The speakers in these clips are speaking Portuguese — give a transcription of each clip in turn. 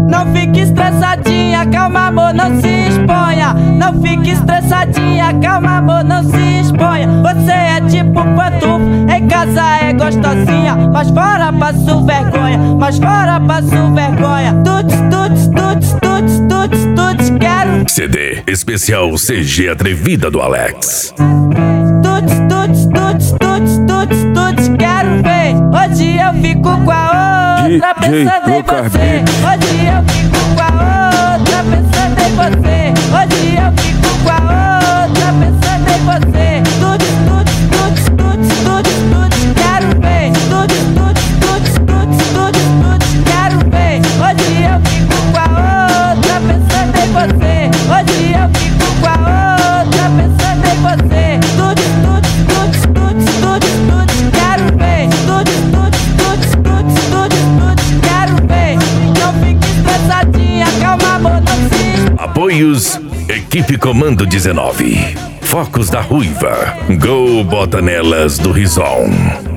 Não fique estressadinha, calma amor, não se exponha. Não fique estressadinha, calma amor, não se exponha. Você é tipo pantufo, em casa é gostosinha, mas fora passo vergonha, mas fora passo vergonha. Tuts, tuts, tuts, tuts, tuts, tuts, quero. CD especial CG Atrevida do Alex. Tuts, tuts, tuts, tuts, tuts, tuts, quero ver. Hoje eu fico com a outra pensando em você. Hoje eu fico com a outra pensando em você. Hoje eu fico com a outra pensando em você. Tuts, tuts, tuts, tuts, tuts, tuts, quero ver. Tuts, tuts, tuts, tuts, tuts, tuts, quero ver. Hoje eu fico com a outra pensando em você. Hoje eu fico com a outra pensando em você. Tuts, tuts, tuts, tuts, tuts, tuts, quero ver. Tuts, tuts, tuts, tuts, tuts, tuts, quero ver. Não fique estressadinha, calma amor, não se... Apoios Equipe Comando 19, Focos da Ruiva, Go Botanelas do Rison,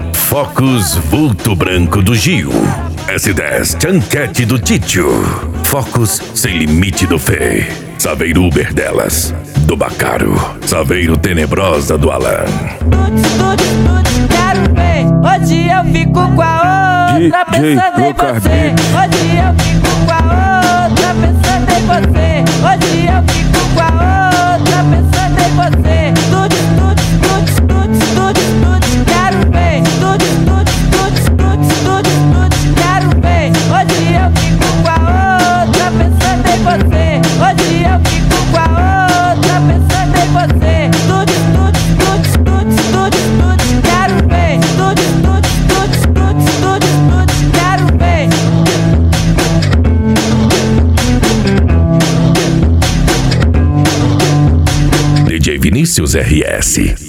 Focus Vulto Branco do Gil, S10 Chanquete do Títio, Focus Sem Limite do Fê, Saveiro Uber delas, do Bacaro, Saveiro Tenebrosa do Alan. Tuts, tuts, tuts, quero ver. Hoje eu fico com a outra pensando em você. Hoje eu fico com a outra pensando em você. Hoje eu fico com a outra pensando em você. Tuts, tuts, tuts, tuts, tuts, tuts, quero ver. Tuts, tuts, tuts, tuts, tuts, tuts, quero ver. Hoje eu fico com a outra pensando em você. Hoje eu fico com a outra pensando em você. Tuts, tuts, tuts, tuts, tuts, tuts, quero ver. Tuts, tuts, tuts, tuts, tuts, tuts, quero ver. DJ Vinícius RS.